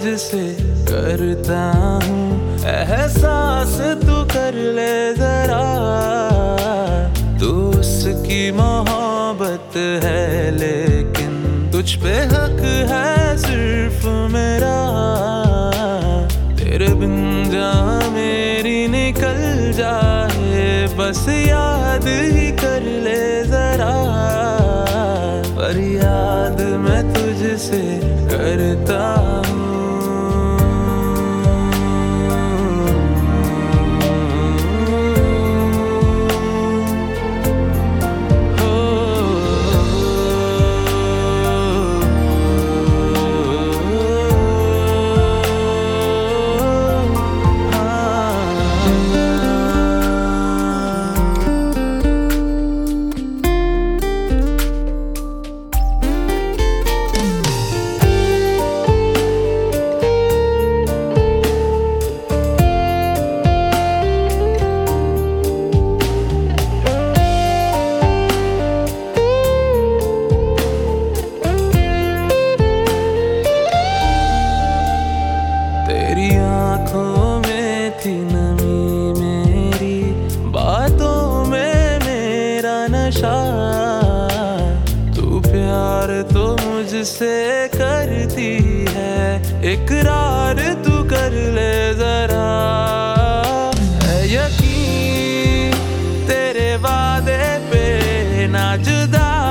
तुझसे करता हूँ, एहसास तू कर ले जरा। तू उसकी मोहब्बत है लेकिन तुझ पे हक है सिर्फ मेरा। तेरे बिन जान मेरी निकल जाए, बस याद ही कर ले जरा। पर याद मैं तुझसे करता हूँ। तेरी आँखों में थी नमी मेरी, बातों में मेरा नशा। तू प्यार तो मुझसे करती है, इकरार तू कर ले जरा। है यकीन तेरे वादे पे ना जुदा